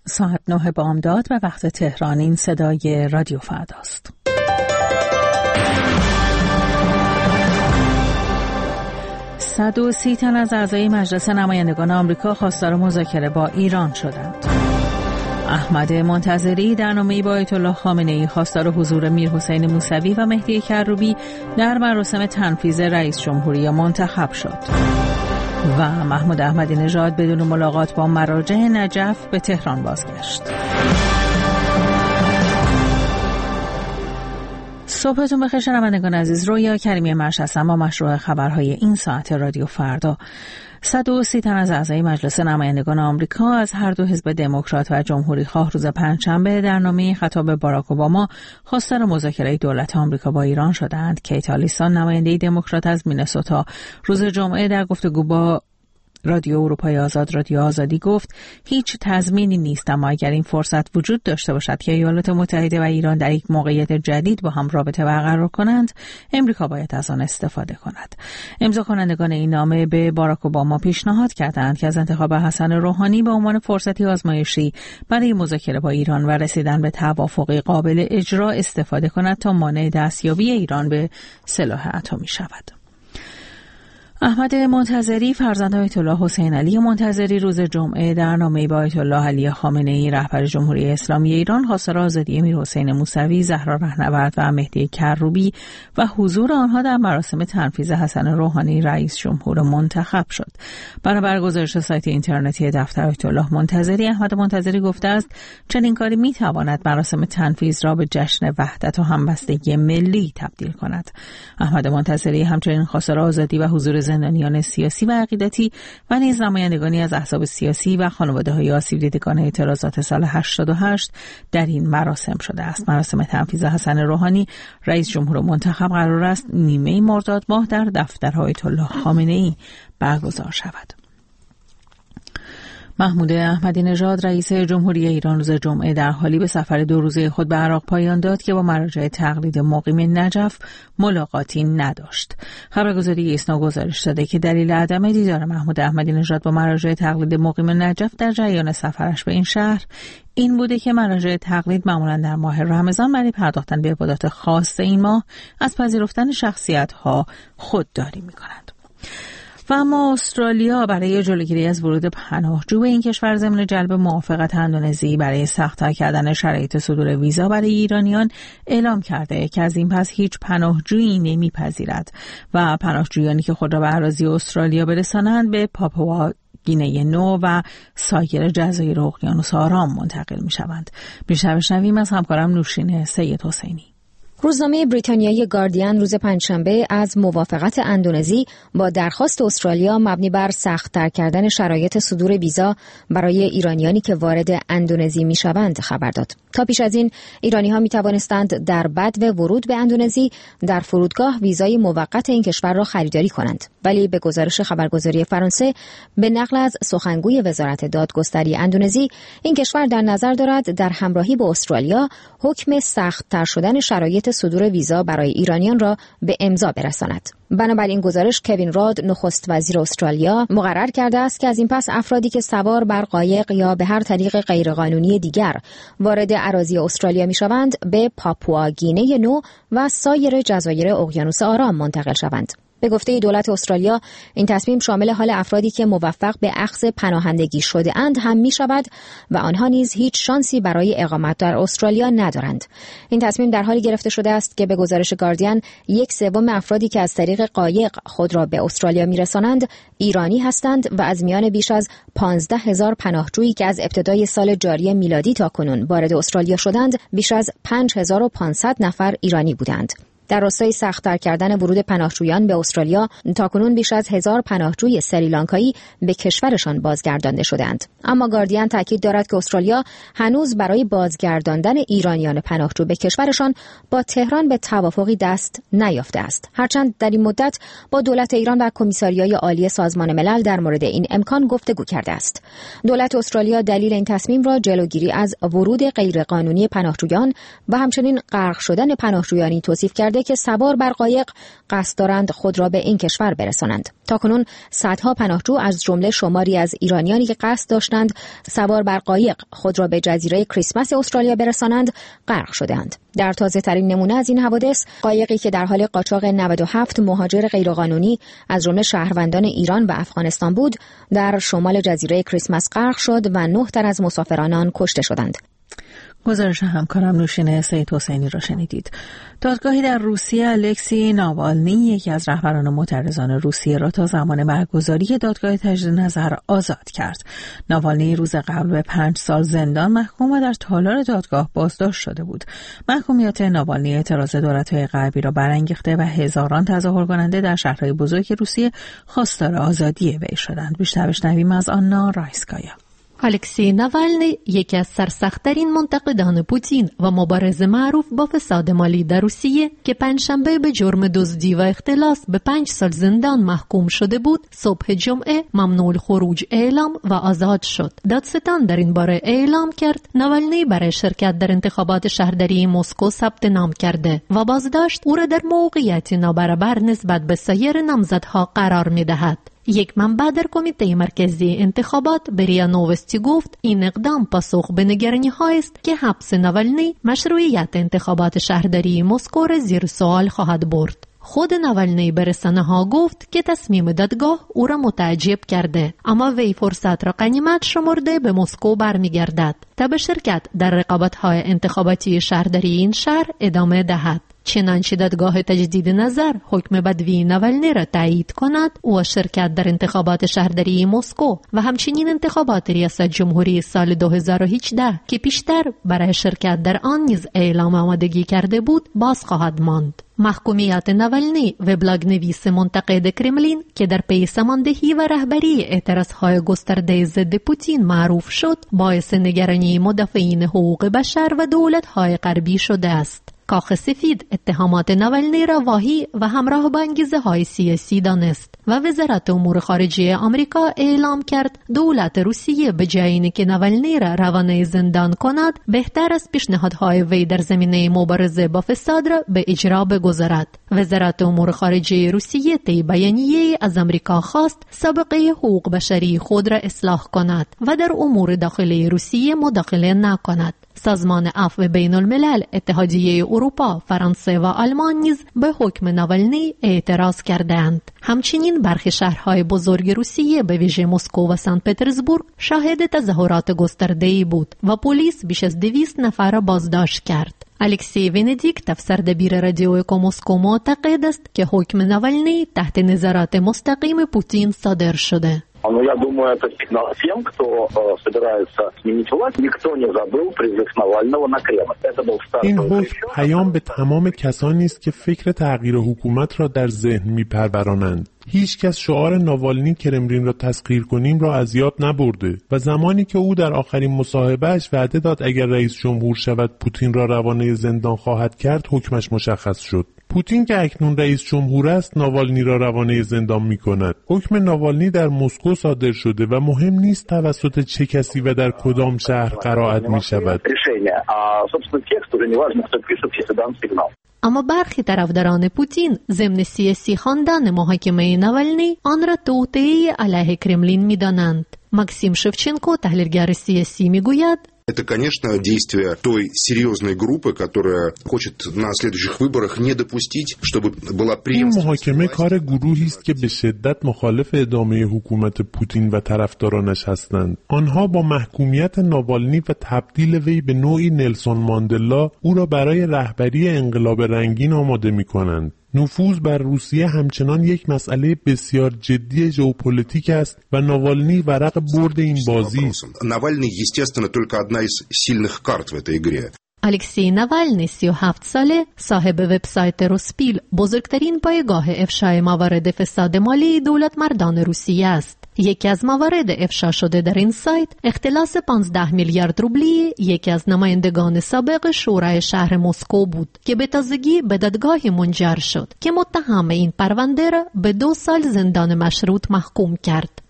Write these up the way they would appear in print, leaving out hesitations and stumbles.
ساعت 9 بامداد و وقت تهران. این صدای رادیو فرداست. تن از اعضای مجلس نمایندگان آمریکا خواستار مذاکره با ایران شدند. احمد منتظری در نامه‌ای با آیت الله خامنه‌ای خواستار حضور میرحسین موسوی و مهدی کروبی در مراسم تنفیذ رئیس جمهوری منتخب شد. و محمود احمدی نژاد بدون ملاقات با مراجع نجف به تهران بازگشت. صبحتون بخیر شنوندگان عزیز. رویا کریمی مرش هستم با مشروع خبرهای این ساعت رادیو فردا. 130 تن از اعضای مجلس نمایندگان آمریکا از هر دو حزب دموکرات و جمهوری خواه روز پنجشنبه در نامه خطاب باراک اوباما خواستار مذاکره دولت آمریکا با ایران شدند. کیت آلیسون نماینده دموکرات از مینسوتا روز جمعه در گفتگو با رادیو اروپای آزاد رادیو آزادی گفت هیچ تضمینی نیست، اما اگر این فرصت وجود داشته باشد که ایالات متحده و ایران در یک موقعیت جدید با هم رابطه برقرار کنند، امریکا باید از آن استفاده کند. امضا کنندگان این نامه به باراک اوباما پیشنهاد کردند که از انتخاب حسن روحانی به عنوان فرصتی آزمایشی برای مذاکره با ایران و رسیدن به توافقی قابل اجرا استفاده کند تا مانع دستیابی ایران به سلاح اتمی شود. احمد منتظری فرزند آیت الله حسین علی منتظری روز جمعه در نامه‌ای با آیت الله علی خامنه‌ای رهبر جمهوری اسلامی ایران خواستار آزادی میرحسین موسوی، زهرا رهنورد و مهدی کروبی و حضور آنها در مراسم تنفیذ حسن روحانی رئیس جمهور منتخب شد. بنابر گزارش سایت اینترنتی دفتر آیت الله منتظری، احمد منتظری گفته است چنین کاری می‌تواند مراسم تنفیذ را به جشن وحدت و همبستگی ملی تبدیل کند. احمد منتظری همچنین خواستار آزادی و حضور زندانیان سیاسی و عقیدتی و نیز نمایندگانی از احزاب سیاسی و خانواده‌های آسیب دیدگان اعتراضات سال 88 در این مراسم شده است. مراسم تنفیذ حسن روحانی رئیس جمهور منتخب قرار است نیمه مرداد ماه در دفتر آیت الله خامنه‌ای برگزار شود. محمود احمدی نژاد رئیس جمهوری ایران روز جمعه در حالی به سفر 2 روزه خود به عراق پایان داد که با مراجع تقلید مقیم نجف ملاقاتی نداشت. خبرگزاری ایسنا گزارش داده که دلیل عدم دیدار محمود احمدی نژاد با مراجع تقلید مقیم نجف در جریان سفرش به این شهر این بوده که مراجع تقلید معمولا در ماه رمضان برای پرداختن به عبادات خاص این ماه از پذیرفتن شخصیت‌ها خودداری می‌کنند. و اما استرالیا برای جلوگیری از ورود پناهجو به این کشور ضمن جلب موافقت اندونزی برای سخت‌تر کردن شرایط صدور ویزا برای ایرانیان اعلام کرده که از این پس هیچ پناهجویی نمیپذیرد و پناهجویانی که خود را به اراضی استرالیا برسانند به پاپوا گینه نو و سایر جزایر اقیانوس آرام منتقل می‌شوند. بیشتر بشنویم از همکارم نوشین سید حسینی. روزنامه بریتانیایی گاردین روز پنجشنبه از موافقت اندونزی با درخواست استرالیا مبنی بر سخت‌تر کردن شرایط صدور ویزا برای ایرانیانی که وارد اندونزی می‌شوند خبر داد. تا پیش از این ایرانی‌ها می‌توانستند در بدو ورود به اندونزی در فرودگاه ویزای موقت این کشور را خریداری کنند، ولی به گزارش خبرگزاری فرانسه به نقل از سخنگوی وزارت دادگستری اندونزی، این کشور در نظر دارد در همراهی با استرالیا حکم سخت‌تر شدن شرایط صدور ویزا برای ایرانیان را به امضا برساند. بنابراین گزارش کوین راد نخست وزیر استرالیا مقرر کرده است که از این پس افرادی که سوار بر قایق یا به هر طریق غیرقانونی دیگر وارد اراضی استرالیا می‌شوند به پاپوا گینه نو و سایر جزایر اقیانوس آرام منتقل شوند. به گفته دولت استرالیا این تصمیم شامل حال افرادی که موفق به اخذ پناهندگی شده اند هم می شود و آنها نیز هیچ شانسی برای اقامت در استرالیا ندارند. این تصمیم در حالی گرفته شده است که به گزارش گاردین 1/3 افرادی که از طریق قایق خود را به استرالیا می رسانند ایرانی هستند و از میان بیش از 15,000 پناهجویی که از ابتدای سال جاری میلادی تا کنون وارد استرالیا شدند بیش از 5,500 نفر ایرانی بودند. در راستای سخت‌تر کردن ورود پناهجویان به استرالیا تاکنون بیش از 1000 پناهجوی سریلانکایی به کشورشان بازگردانده شدند. اما گاردین تاکید دارد که استرالیا هنوز برای بازگرداندن ایرانیان پناهجو به کشورشان با تهران به توافقی دست نیافته است. هرچند در این مدت با دولت ایران و کمیساریای عالی سازمان ملل در مورد این امکان گفتگو کرده است. دولت استرالیا دلیل این تصمیم را جلوگیری از ورود غیرقانونی پناهجویان و همچنین غرق شدن پناهجویانی توصیف کرده شده که سوار بر قایق قصد دارند خود را به این کشور برسانند. تاکنون صدها پناهجو از جمله شماری از ایرانیانی که قصد داشتند سوار بر قایق خود را به جزیره کریسمس استرالیا برسانند غرق شده‌اند. در تازه‌ترین نمونه از این حوادث، قایقی که در حال قاچاق 97 مهاجر غیرقانونی از جمله شهروندان ایران و افغانستان بود، در شمال جزیره کریسمس غرق شد و 9 تن از مسافران آن کشته شدند. گزارش همکارم نوشین سید حسینی را شنیدید. دادگاهی در روسیه الکسی ناوالنی، یکی از رهبران معترضان روسیه، را تا زمان برگزاری دادگاه تجدید نظر آزاد کرد. ناوالنی روز قبل به 5 سال زندان محکوم و در تالار دادگاه بازداشت شده بود. محکومیت ناوالنی اعتراض دولت‌های غربی را برانگیخته و هزاران تظاهر کننده در شهرهای بزرگ روسیه خواستار آزادی وی شدند. بیشتر بشنویم از آنا رایسکایا. الکسی ناوالنی یکی از سرسخت‌ترین منتقدان پوتین و مبارز معروف با فساد مالی در روسیه که پنجشنبه به جرم دزدی و اختلاس به 5 سال زندان محکوم شده بود، صبح جمعه ممنوع الخروج اعلام و آزاد شد. دادستان در این باره اعلام کرد ناوالنی برای شرکت در انتخابات شهرداری مسکو ثبت نام کرده و بازداشت او را در موقعیتی نابرابر نسبت به سایر نامزدها قرار می‌دهد. یک منبع در کمیته مرکزی انتخابات به ریا نووستی گفت این اقدام پاسخ به نگرانی‌هایی است که حبس ناوالنی مشروعیت انتخابات شهرداری مسکو را زیر سوال خواهد برد. خود ناوالنی به رسانه‌ها گفت که تصمیم دادگاه او را متعجب کرده، اما وی فرصت را غنیمت شمرده به مسکو برمیگردد تا به شرکت در رقابت‌های انتخاباتی شهرداری این شهر ادامه دهد. چنانچه دادگاه تجدید نظر حکم بدوی ناوالنی را تایید کند و شرکت در انتخابات شهرداری مسکو و همچنین انتخابات ریاست جمهوری سال 2018 که پیشتر برای شرکت در آن نیز اعلام آمادگی کرده بود باز خواهد ماند. محکومیت ناوالنی، وبلاگ نویس منتقد کرملین که در پی ساماندهی و رهبری اعتراضهای گسترده ضد پوتین معروف شد، باعث نگرانی مدافعین حقوق بشر و دولت‌های غربی شده است. کاخ سفید اتهامات ناوالنی را واهی و همراه با انگیزه‌های سیاسی دانست و وزارت امور خارجه آمریکا اعلام کرد دولت روسیه به جای اینکه ناوالنی را روانه زندان کند، بهتر از پیشنهادهای وی در زمینه مبارزه با فساد را به اجرا بگذارد. وزارت امور خارجه روسیه طی بیانیه‌ای از آمریکا خواست سابقه حقوق بشری خود را اصلاح کند و در امور داخلی روسیه مداخله نکند. سازمان عفو بین الملل، اتحادیه اروپا، فرانسه و آلمان نیز به حکم ناوالنی اعتراض کردند. همچنین برخی شهرهای بزرگ روسیه به ویژه مسکو و سن پترزبورگ شاهد تظاهرات گسترده‌ای بود و پلیس بیش از 200 نفر را بازداشت کرد. الکسی ونیدیکت، افسردبیر رادیو اکو مسکو، معتقد است که حکم ناوالنی تحت نظارت مستقیم پوتین صادر شده. Но я думаю, это сигнал всем, кто собирается сменить власть. Никто не забыл призыв Навального на Кремль. Это был старт. این حکم پیام به تمام کسانی است که فکر تغییر حکومت را در ذهن میپرورانند. هیچ کس شعار ناوالنی کرملین را تسخیر کنیم را از یاد نبرده و زمانی که او در آخرین مصاحبهش وعده داد اگر رئیس جمهور شود پوتین را روانه زندان خواهد کرد، حکمش مشخص شد. پوتین که اکنون رئیس جمهور است ناوالنی را روانه زندان می کند. حکم ناوالنی در مسکو صادر شده و مهم نیست توسط چه کسی و در کدام شهر قرائت می شود. اما برخی طرفداران پوتین ضمن سیاسی خواندن محاکمه ناوالنی آن را توطئه علیه کرملین می دانند. ماکسیم شفچنکو، تحلیلگر سیاسی، می گوید Это, конечно, действие той серьезной группы, которая хочет на следующих выборах не допустить, чтобы была преемственность. این محاکمه کار گروهی است که به شدت مخالف ادامه حکومت پوتین و طرفدارانش هستند. آنها با محکومیت ناوالنی و تبدیل وی به نوعی نلسون ماندلا او را برای رهبری انقلاب رنگین آماده می‌کنند. نفوذ بر روسیه همچنان یک مسئله بسیار جدی ژئوپلیتیک است و ناوالنی ورق برد این بازی است. Навальный, естественно, только одна из сильных карт в этой игре. الکسی ناوالنی 37 ساله، صاحب وبسایت روسپیل، بزرگترین پایگاه افشای موارد فساد مالی دولت مردان روسیه است. یکی از موارد افشا شده در این سایت اختلاس 15 میلیارد روبلی یکی از نمایندگان سابق شورای شهر مسکو بود که به تازگی به دادگاهی منجر شد که متهم این پرونده را به 2 سال زندان مشروط محکوم کرد.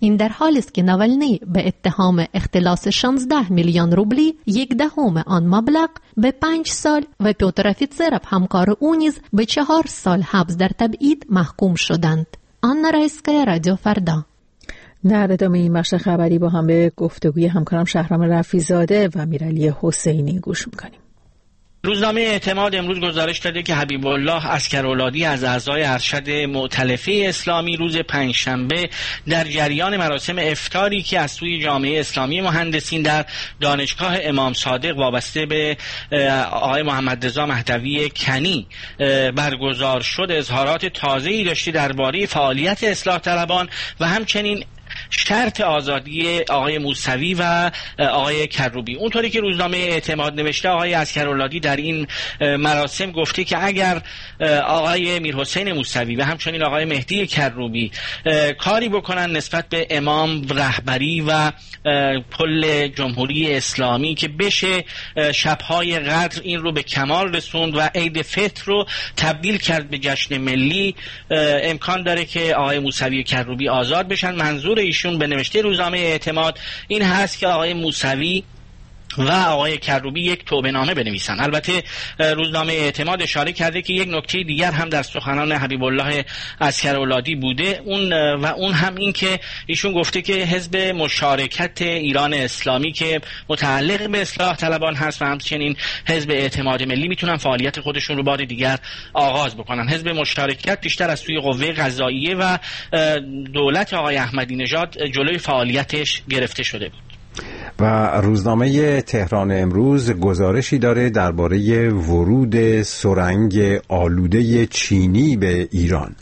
این در حالی است که ناولنی به اتهام اختلاس 16 میلیون روبلی 1/10 آن مبلغ به 5 سال و پیوتر افیتسرف همکار او نیز به 4 سال حبس در تبعید محکوم شدند. آنا رایسکایا، رادیو فردا. در ادامه این بخش خبری با هم به گفتگوی همکارم شهرام رفیع‌زاده و امیرعلی حسینی گوش می‌کنیم. روزنامه اعتماد امروز گزارش داده که حبیب الله عسکرولادی از اعضای ارشد مؤتلفه اسلامی روز پنجشنبه در جریان مراسم افطاری که از سوی جامعه اسلامی مهندسین در دانشگاه امام صادق وابسته به آقای محمد رضا مهدوی کنی برگزار شد اظهارات تازه‌ای داشته درباره فعالیت اصلاح طلبان و همچنین شرط آزادی آقای موسوی و آقای کروبی. اونطوری که روزنامه اعتماد نوشته، آقای عسکرولادی در این مراسم گفته که اگر آقای میرحسین موسوی و همچنین آقای مهدی کروبی کاری بکنن نسبت به امام، رهبری و کل جمهوری اسلامی که بشه شبهای قدر این رو به کمال رسوند و عید فطر رو تبدیل کرد به جشن ملی، امکان داره که آقای موسوی و کروبی آزاد بشن. منظور ایشون به نوشته روزنامه اعتماد این هست که آقای موسوی و آقای کروبی یک توبه‌نامه بنویسن. البته روزنامه اعتماد اشاره کرده که یک نکته دیگر هم در سخنان حبیب الله عسکرولادی بوده، اون هم این که ایشون گفته که حزب مشارکت ایران اسلامی که متعلق به اصلاح طلبان هست و همچنین حزب اعتماد ملی میتونن فعالیت خودشون رو بار دیگر آغاز بکنن. حزب مشارکت بیشتر از سوی قوه قضاییه و دولت آقای احمدی نژاد جلوی فعالیتش گرفته شده بود. و روزنامه تهران امروز گزارشی داره درباره ورود سرنگ آلوده چینی به ایران.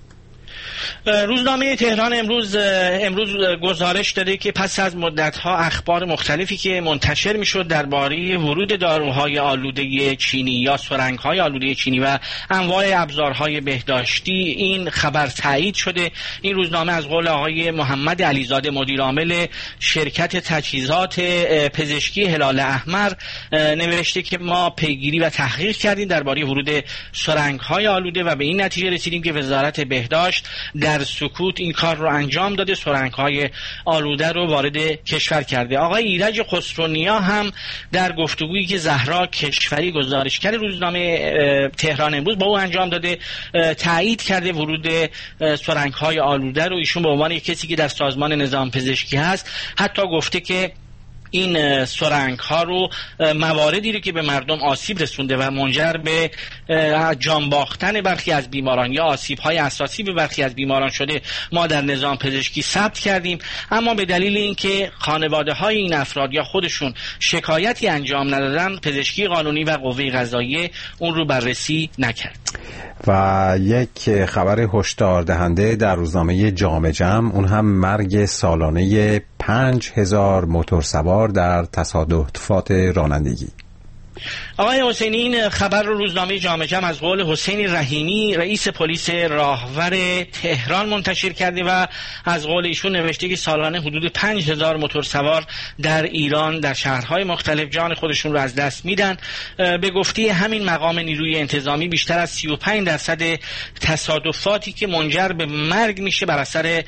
روزنامه تهران امروز گزارش داده که پس از مدت‌ها اخبار مختلفی که منتشر می‌شد درباره ورود داروهای آلوده چینی یا سرنگ‌های آلوده چینی و انواع ابزارهای بهداشتی، این خبر تایید شده. این روزنامه از قول آقای محمد علیزاده مدیر عامل شرکت تجهیزات پزشکی هلال احمر نوشته که ما پیگیری و تحقیق کردیم درباره ورود سرنگ‌های آلوده و به این نتیجه رسیدیم که وزارت بهداشت در سکوت این کار رو انجام داده، سرنگ‌های آلوده رو وارد کشور کرده. آقای ایرج خسرونیا هم در گفتگویی که زهرا کشوری گزارشگر روزنامه تهران امروز با او انجام داده تایید کرده ورود سرنگ‌های آلوده رو. ایشون به عنوان کسی که در سازمان نظام پزشکی هست حتی گفته که این سرنگ ها رو مواردی رو که به مردم آسیب رسونده و منجر به جان باختن برخی از بیماران یا آسیب های اساسی به برخی از بیماران شده ما در نظام پزشکی ثبت کردیم، اما به دلیل اینکه خانواده های این افراد یا خودشون شکایتی انجام ندادن، پزشکی قانونی و قوه قضاییه اون رو بررسی نکرد. و یک خبر هشدار دهنده در روزنامه جامعه جمع، اون هم مرگ سالانه 5000 موتورسوار در تصادفات رانندگی. آقای حسینی این خبر رو روزنامه جامعه جمع از قول حسین رحیمی رئیس پلیس راهور تهران منتشر کرده و از قول ایشون نوشته که سالانه حدود 5000 موتورسوار در ایران در شهرهای مختلف جان خودشون رو از دست میدن. به گفته همین مقام نیروی انتظامی بیشتر از 35% تصادفاتی که منجر به مرگ میشه بر اثر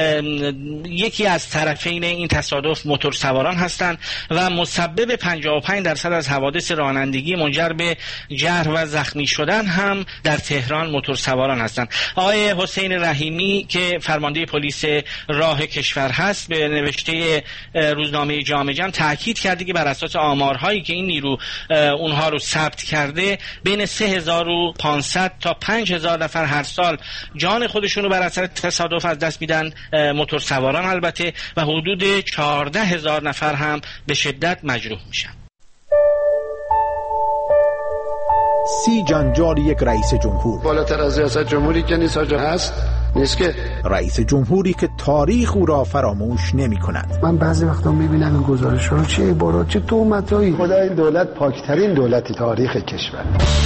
یکی از طرفین این تصادف موتورسواران هستند و مسبب 55% از حوادث رانندگی منجر به جرح و زخمی شدن هم در تهران موتورسواران هستند. آقای حسین رحیمی که فرمانده پلیس راه کشور هست به نوشته روزنامه جامعه جمع تاکید کرده که بر اساس آمارهایی که این نیرو اونها رو ثبت کرده بین 3500 تا 5000 نفر هر سال جان خودشون رو بر اثر تصادف از دست میدن، موتورسواران البته، و حدود 14000 نفر هم به شدت مجروح میشن. 30 جنجال یک رئیس جمهور. بالاتر از ریاست جمهوری که نیست هست نیست که رئیس جمهوری که تاریخ او را فراموش نمی کند. من بعضی وقتا میبینم این گزارش ها چه عبارات چه تهمتایی. خدا این دولت پاکترین دولت تاریخ کشور.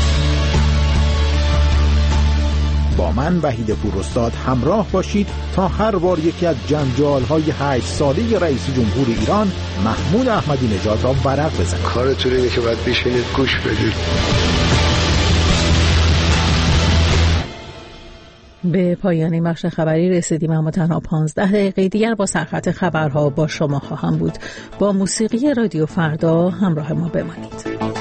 با من وحید پوراستاد همراه باشید تا هر بار یکی از جنجال‌های 8 ساله رئیس جمهور ایران محمود احمدی نژاد را ورق بزنید. کارتون اینه که باید بشینید گوش بدید. به پایان این بخش خبری رسیدیم، اما تنها 15 دقیقه دیگر با سرخط خبرها با شما خواهم بود. با موسیقی رادیو فردا همراه ما بمانید.